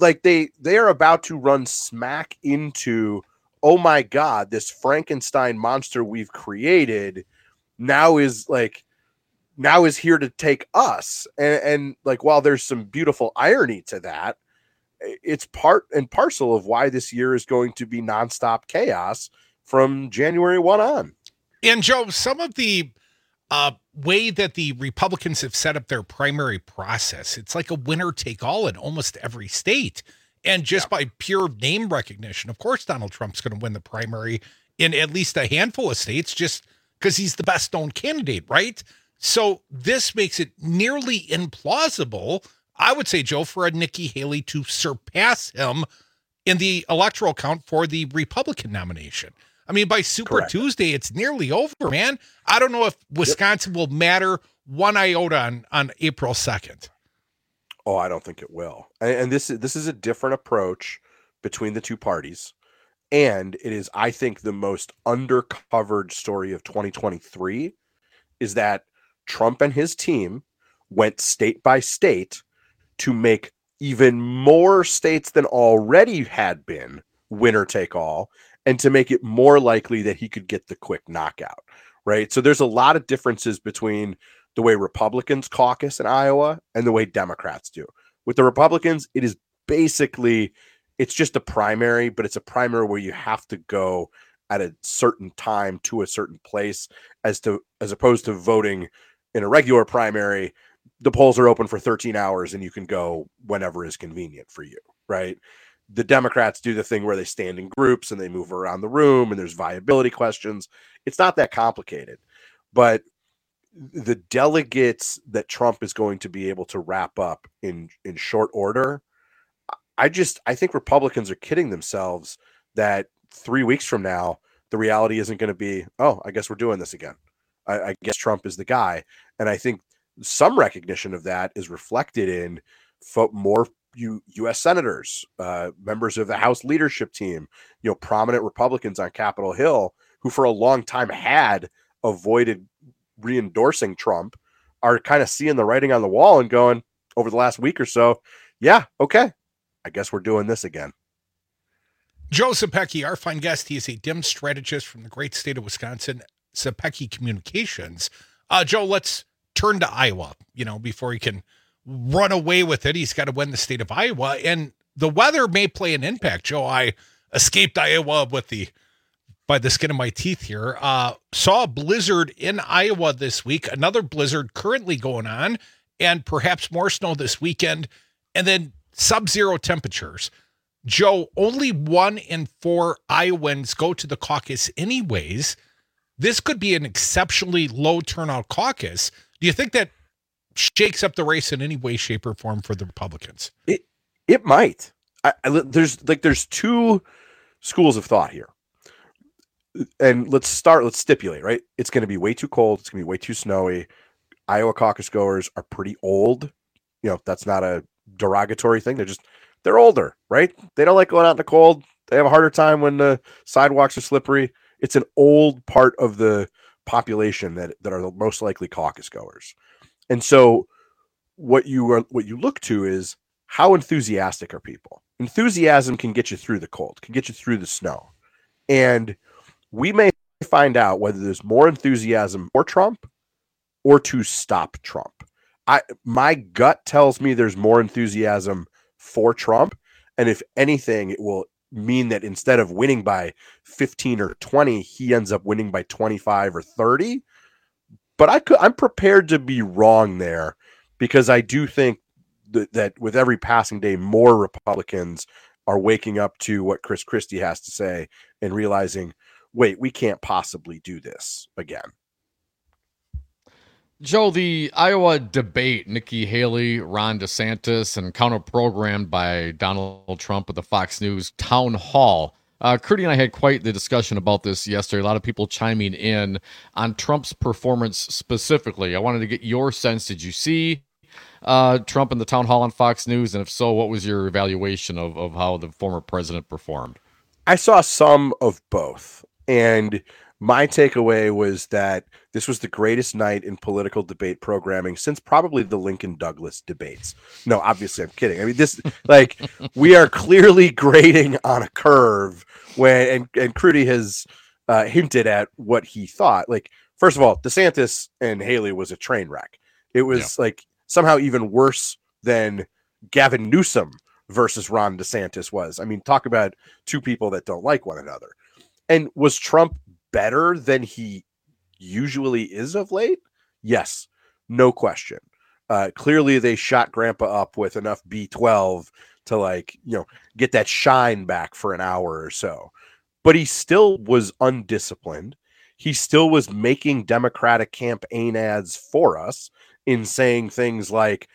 S5: about to run smack into, oh my God, this Frankenstein monster we've created now is here to take us. And while there's some beautiful irony to that, it's part and parcel of why this year is going to be nonstop chaos from January 1 on.
S12: And Joe, some of the way that the Republicans have set up their primary process, it's like a winner take all in almost every state. And just by pure name recognition, of course, Donald Trump's going to win the primary in at least a handful of states just because he's the best known candidate, right? So this makes it nearly implausible I would say, Joe, for a Nikki Haley to surpass him in the electoral count for the Republican nomination. I mean, by Super Tuesday, it's nearly over, man. I don't know if Wisconsin will matter one iota on April 2nd.
S5: Oh, I don't think it will. And this is a different approach between the two parties. And it is, I think, the most undercovered story of 2023 is that Trump and his team went state by state to make even more states than already had been winner take all, and to make it more likely that he could get the quick knockout, right? So there's a lot of differences between the way Republicans caucus in Iowa and the way Democrats do. With the Republicans, it is basically, it's just a primary, but it's a primary where you have to go at a certain time to a certain place, as opposed to voting in a regular primary. The polls are open for 13 hours and you can go whenever is convenient for you, right? The Democrats do the thing where they stand in groups and they move around the room and there's viability questions. It's not that complicated, but the delegates that Trump is going to be able to wrap up in short order, I think Republicans are kidding themselves that 3 weeks from now, the reality isn't going to be, oh, I guess we're doing this again. I guess Trump is the guy. And I think some recognition of that is reflected in more U.S. senators, members of the House leadership team, prominent Republicans on Capitol Hill, who for a long time had avoided re-endorsing Trump, are kind of seeing the writing on the wall and going, over the last week or so, yeah, okay, I guess we're doing this again.
S12: Joe Zepecki, our fine guest, he is a DIM strategist from the great state of Wisconsin, Zepecki Communications. Joe, let's turn to Iowa, before he can run away with it. He's got to win the state of Iowa, and the weather may play an impact. Joe, I escaped Iowa by the skin of my teeth here. Saw a blizzard in Iowa this week, another blizzard currently going on, and perhaps more snow this weekend, and then sub-zero temperatures. Joe, only 1 in 4 Iowans go to the caucus anyways. This could be an exceptionally low turnout caucus. Do you think that shakes up the race in any way, shape, or form for the Republicans?
S5: It might. There's two schools of thought here. And let's stipulate, right? It's going to be way too cold. It's going to be way too snowy. Iowa caucus goers are pretty old. That's not a derogatory thing. They're older, right? They don't like going out in the cold. They have a harder time when the sidewalks are slippery. It's an old part of the population that are the most likely caucus goers. And so what you look to is, how enthusiastic are people? Enthusiasm can get you through the cold, can get you through the snow. And we may find out whether there's more enthusiasm for Trump or to stop Trump. My gut tells me there's more enthusiasm for Trump. And if anything, it will mean that instead of winning by 15 or 20, he ends up winning by 25 or 30. But I'm prepared to be wrong there, because I do think that with every passing day, more Republicans are waking up to what Chris Christie has to say and realizing, wait, we can't possibly do this again.
S15: Joe, the Iowa debate, Nikki Haley, Ron DeSantis, and counter-programmed by Donald Trump at the Fox News town hall. Curdy and I had quite the discussion about this yesterday. A lot of people chiming in on Trump's performance specifically. I wanted to get your sense. Did you see Trump in the town hall on Fox News? And if so, what was your evaluation of how the former president performed?
S5: I saw some of both. And my takeaway was that this was the greatest night in political debate programming since probably the Lincoln Douglas debates. No, obviously I'm kidding. I mean, we are clearly grading on a curve and Crudy has hinted at what he thought. First of all, DeSantis and Haley was a train wreck. It was somehow even worse than Gavin Newsom versus Ron DeSantis was. I mean, talk about two people that don't like one another. And was Trump better than he usually is of late? Yes, no question. Clearly they shot Grandpa up with enough B12 to get that shine back for an hour or so. But he still was undisciplined. He still was making Democratic campaign ads for us in saying things like,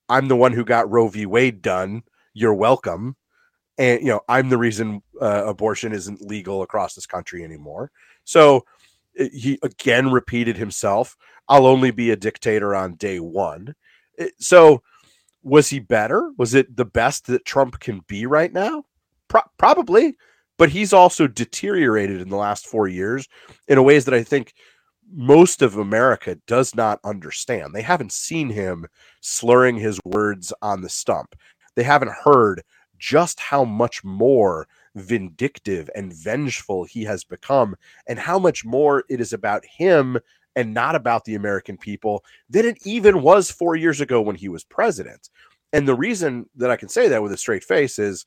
S5: I'm the one who got Roe v. Wade done. You're welcome. And, I'm the reason abortion isn't legal across this country anymore. So he again repeated himself. I'll only be a dictator on day one. So was he better? Was it the best that Trump can be right now? Probably. But he's also deteriorated in the last 4 years in ways that I think most of America does not understand. They haven't seen him slurring his words on the stump. They haven't heard just how much more vindictive and vengeful he has become, and how much more it is about him and not about the American people than it even was 4 years ago when he was president. And the reason that I can say that with a straight face is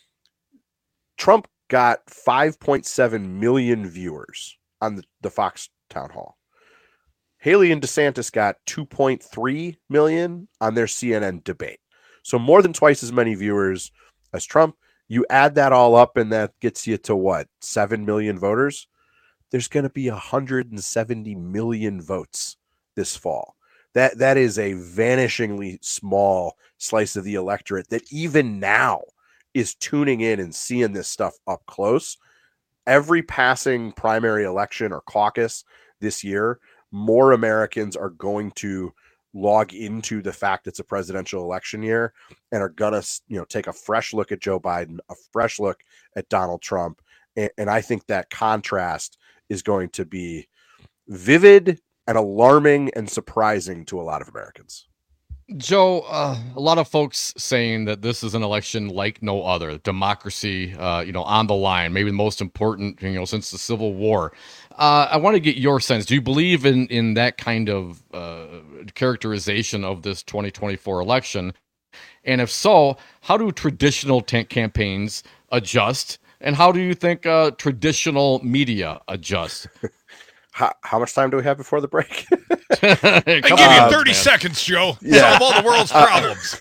S5: Trump got 5.7 million viewers on the Fox town hall. Haley and DeSantis got 2.3 million on their CNN debate. So more than twice as many viewers as Trump. You add that all up and that gets you to what? 7 million voters? There's going to be 170 million votes this fall. That is a vanishingly small slice of the electorate that even now is tuning in and seeing this stuff up close. Every passing primary election or caucus this year, more Americans are going to log into the fact it's a presidential election year and are gonna take a fresh look at Joe Biden, a fresh look at Donald Trump, and I think that contrast is going to be vivid and alarming and surprising to a lot of Americans.
S15: Joe, a lot of folks saying that this is an election like no other, democracy, on the line, maybe the most important, since the Civil War. I want to get your sense. Do you believe in that kind of characterization of this 2024 election? And if so, how do traditional campaigns adjust? And how do you think traditional media adjust?
S5: How much time do we have before the break?
S12: I give you 30 seconds, Joe.
S5: Yeah.
S12: Solve all the world's problems.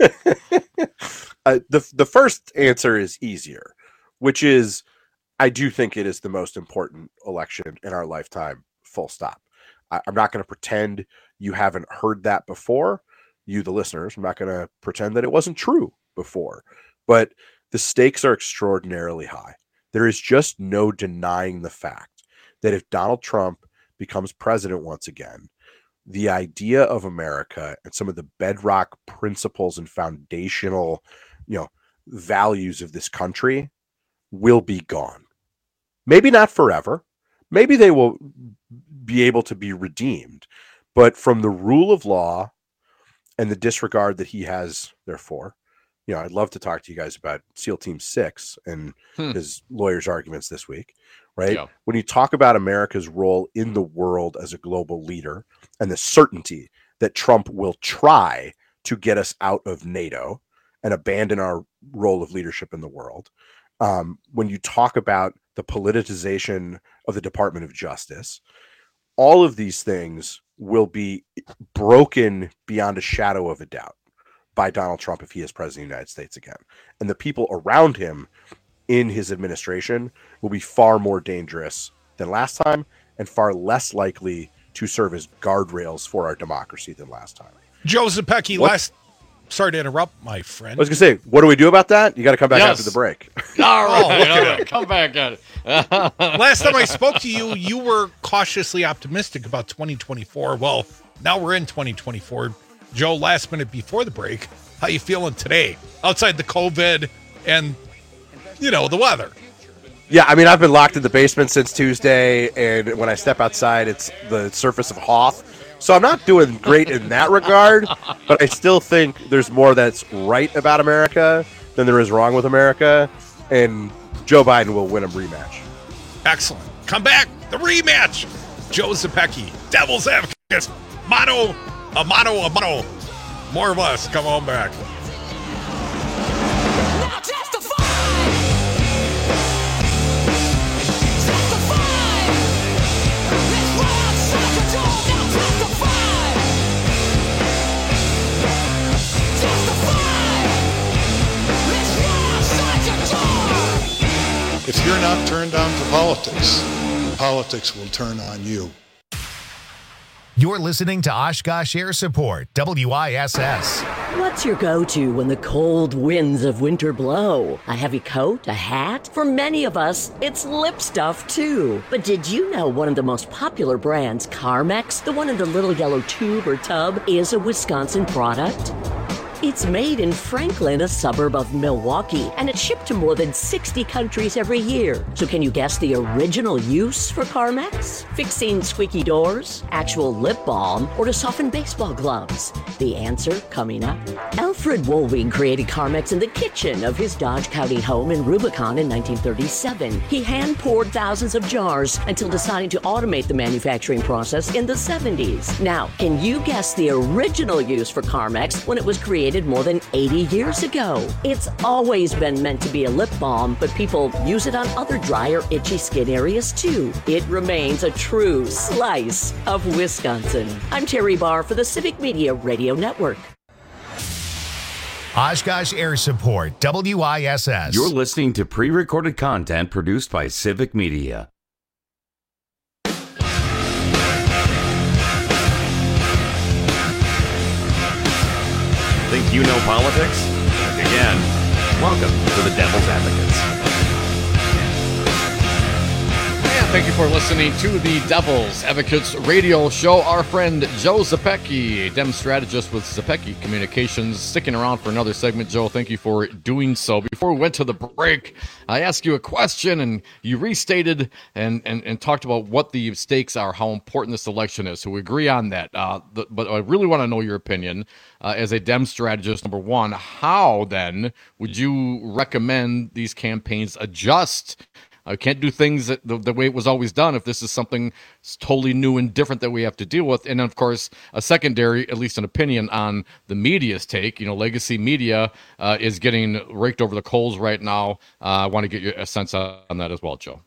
S5: The first answer is easier, which is I do think it is the most important election in our lifetime, full stop. I'm not going to pretend you haven't heard that before, you, the listeners. I'm not going to pretend that it wasn't true before. But the stakes are extraordinarily high. There is just no denying the fact that if Donald Trump becomes president once again, the idea of America and some of the bedrock principles and foundational, values of this country will be gone. Maybe not forever. Maybe they will be able to be redeemed. But from the rule of law and the disregard that he has, therefore, I'd love to talk to you guys about SEAL Team 6 and his lawyer's arguments this week, right? Yeah. When you talk about America's role in the world as a global leader and the certainty that Trump will try to get us out of NATO and abandon our role of leadership in the world, when you talk about the politicization of the Department of Justice, all of these things will be broken beyond a shadow of a doubt by Donald Trump if he is president of the United States again. And the people around him in his administration will be far more dangerous than last time and far less likely to serve as guardrails for our democracy than last time.
S12: Joe Zepecki, sorry to interrupt, my friend.
S5: I was going to say, what do we do about that? You got to come back after the break.
S15: All right, come back at it.
S12: Last time I spoke to you, you were cautiously optimistic about 2024. Well, now we're in 2024. Joe, last minute before the break, how you feeling today outside the COVID and, the weather?
S5: Yeah, I mean, I've been locked in the basement since Tuesday, and when I step outside, it's the surface of Hoth. So I'm not doing great in that regard, but I still think there's more that's right about America than there is wrong with America, and Joe Biden will win a rematch.
S12: Excellent. Come back. The rematch. Joe Zepecki, Devil's Advocate, motto. More of us. Come on back.
S3: If you're not turned on to politics, politics will turn on you.
S1: You're listening to Oshkosh Air Support, WISS.
S30: What's your go-to when the cold winds of winter blow? A heavy coat? A hat? For many of us, it's lip stuff too. But did you know one of the most popular brands, Carmex, the one in the little yellow tube or tub, is a Wisconsin product? It's made in Franklin, a suburb of Milwaukee, and it's shipped to more than 60 countries every year. So can you guess the original use for Carmex? Fixing squeaky doors, actual lip balm, or to soften baseball gloves? The answer coming up. Alfred Woolwing created Carmex in the kitchen of his Dodge County home in Rubicon in 1937. He hand-poured thousands of jars until deciding to automate the manufacturing process in the 70s. Now, can you guess the original use for Carmex when it was created more than 80 years ago? It's always been meant to be a lip balm, but people use it on other dry or itchy skin areas too. It remains a true slice of Wisconsin. I'm Terry Barr for the Civic Media Radio Network.
S1: Oshkosh Air Support, WISS.
S13: You're listening to pre-recorded content produced by Civic Media. Think you know politics? Again, welcome to the Devil's Advocates.
S15: And thank you for listening to the Devil's Advocates radio show. Our friend Joe Zepecki, Dem strategist with Zepecki Communications, sticking around for another segment. Joe, thank you for doing so. Before we went to the break, I asked you a question and you restated and talked about what the stakes are, how important this election is. So we agree on that. But I really want to know your opinion as a Dem strategist. Number one, how then would you recommend these campaigns adjust? I can't do things the way it was always done if this is something totally new and different that we have to deal with. And, of course, a secondary, at least an opinion on the media's take. You know, legacy media is getting raked over the coals right now. I want to get your sense on that as well, Joe.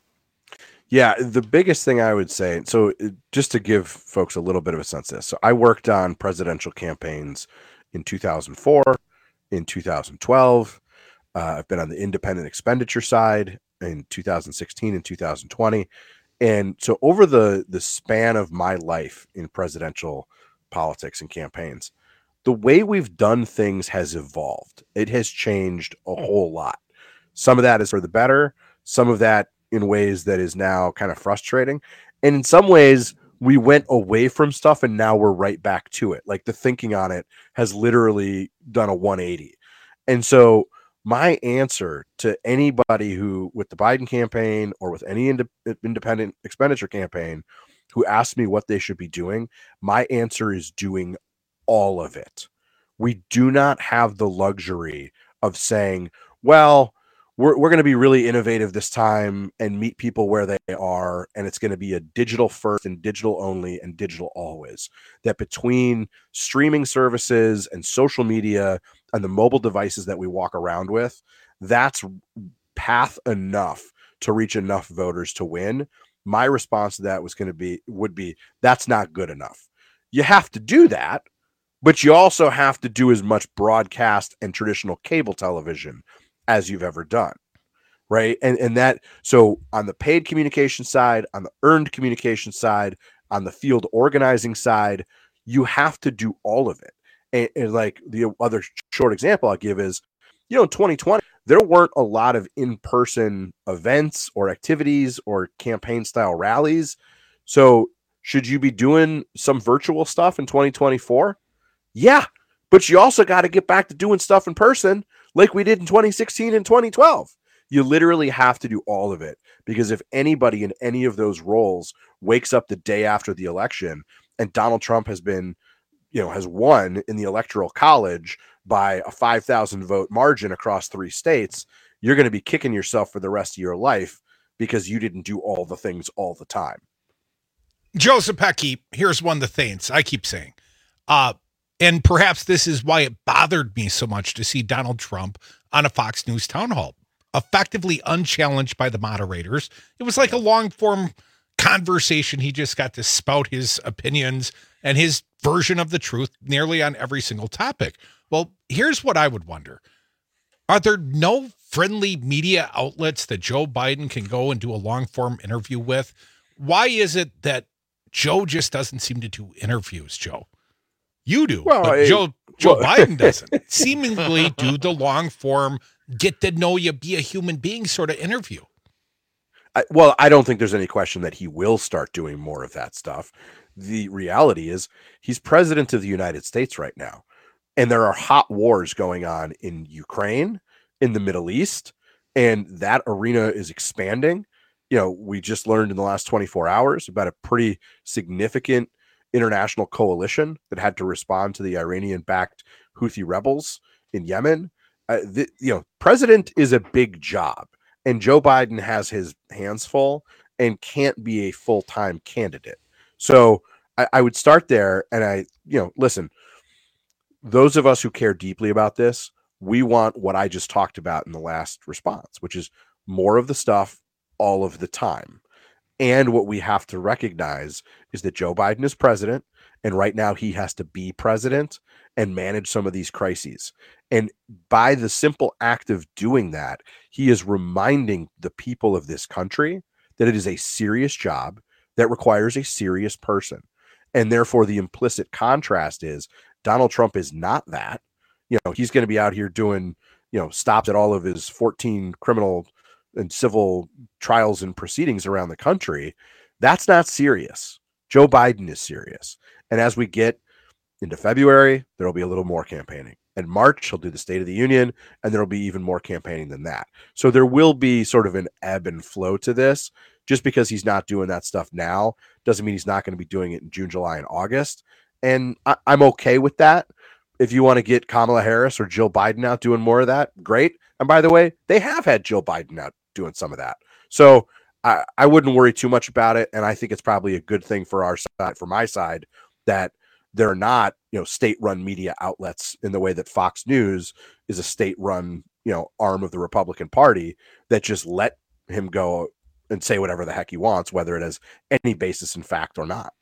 S5: Yeah, the biggest thing I would say, so just to give folks a little bit of a sense of this. So I worked on presidential campaigns in 2004, in 2012. I've been on the independent expenditure side in 2016 and 2020. And so over the span of my life in presidential politics and campaigns, the way we've done things has evolved. It has changed a whole lot. Some of that is for the better, some of that in ways that is now kind of frustrating. And in some ways, we went away from stuff and now we're right back to it. Like the thinking on it has literally done a 180. And so my answer to anybody who, with the Biden campaign or with any independent expenditure campaign, who asks me what they should be doing, my answer is doing all of it. We do not have the luxury of saying, well, we're going to be really innovative this time and meet people where they are, and it's going to be a digital first and digital only and digital always. That between streaming services and social media and the mobile devices that we walk around with, that's path enough to reach enough voters to win. My response to that would be that's not good enough. You have to do that, but you also have to do as much broadcast and traditional cable television as you've ever done, right? And that, so on the paid communication side, on the earned communication side, on the field organizing side, you have to do all of it. And like the other short example I'll give is, in 2020, there weren't a lot of in-person events or activities or campaign style rallies. So should you be doing some virtual stuff in 2024? Yeah, but you also got to get back to doing stuff in person like we did in 2016 and 2012. You literally have to do all of it, because if anybody in any of those roles wakes up the day after the election and Donald Trump has won in the Electoral College by a 5,000 vote margin across 3 states, you're going to be kicking yourself for the rest of your life because you didn't do all the things all the time.
S12: Joe Zepecki, here's one of the things I keep saying. And perhaps this is why it bothered me so much to see Donald Trump on a Fox News town hall, effectively unchallenged by the moderators. It was like a long-form conversation. He just got to spout his opinions and his version of the truth nearly on every single topic. Well, here's what I would wonder. Are there no friendly media outlets that Joe Biden can go and do a long-form interview with? Why is it that Joe just doesn't seem to do interviews, Joe? You do.
S5: Well,
S12: but Joe Biden doesn't. Seemingly do the long form, get to know you, be a human being sort of interview.
S5: I don't think there's any question that he will start doing more of that stuff. The reality is he's president of the United States right now. And there are hot wars going on in Ukraine, in the Middle East, and that arena is expanding. You know, we just learned in the last 24 hours about a pretty significant international coalition that had to respond to the Iranian-backed Houthi rebels in Yemen. President is a big job, and Joe Biden has his hands full and can't be a full-time candidate. So I would start there, and listen, those of us who care deeply about this, we want what I just talked about in the last response, which is more of the stuff all of the time. And what we have to recognize is that Joe Biden is president, and right now he has to be president and manage some of these crises. And by the simple act of doing that, he is reminding the people of this country that it is a serious job that requires a serious person. And therefore, the implicit contrast is Donald Trump is not that. He's going to be out here doing, stops at all of his 14 criminal and civil trials and proceedings around the country. That's not serious. Joe Biden is serious. And as we get into February, there'll be a little more campaigning. In March, he'll do the State of the Union, and there'll be even more campaigning than that. So there will be sort of an ebb and flow to this. Just because he's not doing that stuff now doesn't mean he's not going to be doing it in June, July, and August. And I'm okay with that. If you want to get Kamala Harris or Jill Biden out doing more of that, great. And by the way, they have had Jill Biden out doing some of that. So I wouldn't worry too much about it. And I think it's probably a good thing for our side, for my side, that they're not, state-run media outlets in the way that Fox News is a state-run, arm of the Republican Party that just let him go and say whatever the heck he wants, whether it has any basis in fact or not.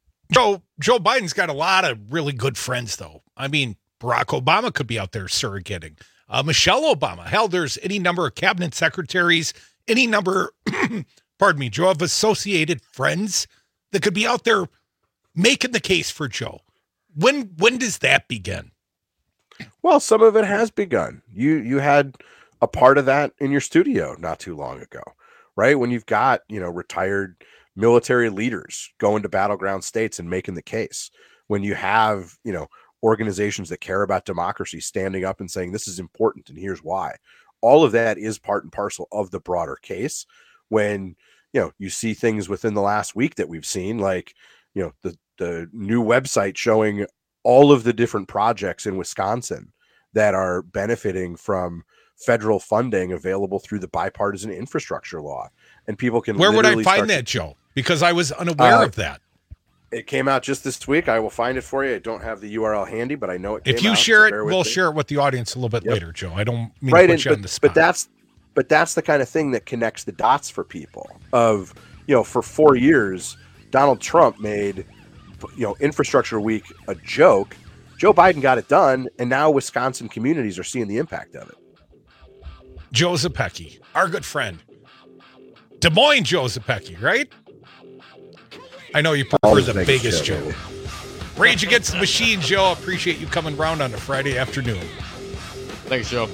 S12: Joe Biden's got a lot of really good friends, though. I mean, Barack Obama could be out there surrogating. Michelle Obama. Hell, there's any number of cabinet secretaries, any number, pardon me, Joe, of associated friends that could be out there making the case for Joe. When does that begin?
S5: Well, some of it has begun. You had a part of that in your studio not too long ago, right? When you've got, retired military leaders going to battleground states and making the case. When you have, organizations that care about democracy standing up and saying this is important and here's why. All of that is part and parcel of the broader case. When, you see things within the last week that we've seen, like, the new website showing all of the different projects in Wisconsin that are benefiting from federal funding available through the bipartisan infrastructure law. And people can.
S12: Where would I find that, Joe? Because I was unaware of that.
S5: It came out just this week. I will find it for you. I don't have the URL handy, but I know it came out.
S12: If you share it, we'll share it with the audience a little bit later, Joe. I don't mean
S5: to
S12: put you on the spot.
S5: But that's the kind of thing that connects the dots for people. Of, for 4 years, Donald Trump made, Infrastructure Week a joke. Joe Biden got it done, and now Wisconsin communities are seeing the impact of it.
S12: Joe Zepecki, our good friend. Des Moines Joe Zepecki, right? I know you prefer the biggest Joe. Rage Against the Machine, Joe. Appreciate you coming round on a Friday afternoon.
S15: Thanks, Joe.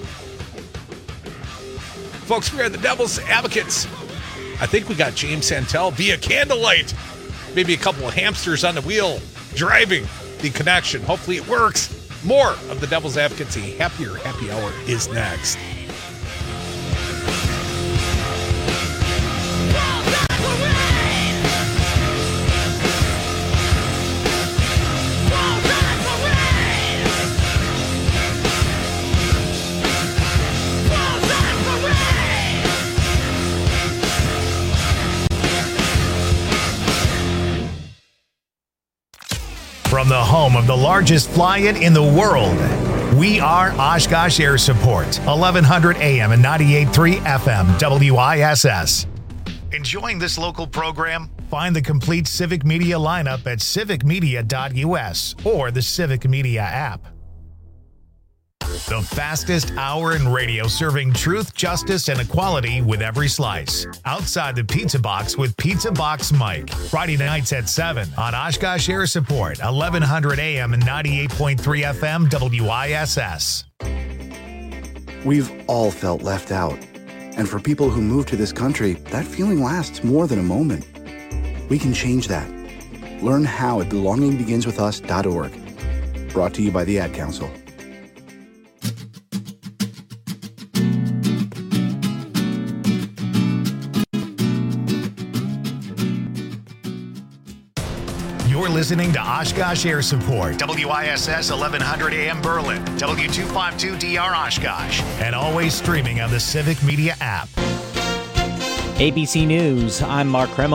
S12: Folks, we are the Devil's Advocates. I think we got James Santel via candlelight. Maybe a couple of hamsters on the wheel driving the connection. Hopefully it works. More of the Devil's Advocates. A happier happy hour is next.
S1: From the home of the largest fly-in in the world, we are Oshkosh Air Support, 1100 AM and 98.3 FM, WISS. Enjoying this local program? Find the complete Civic Media lineup at civicmedia.us or the Civic Media app. The fastest hour in radio, serving truth, justice, and equality with every slice. Outside the Pizza Box with Pizza Box Mike. Friday nights at 7 on Oshkosh Air Support, 1100 AM and 98.3 FM WISS.
S2: We've all felt left out. And for people who move to this country, that feeling lasts more than a moment. We can change that. Learn how at belongingbeginswithus.org. Brought to you by the Ad Council.
S1: You're listening to Oshkosh Air Support, WISS 1100 AM Berlin, W252DR Oshkosh, and always streaming on the Civic Media app.
S6: ABC News, I'm Mark Kremel.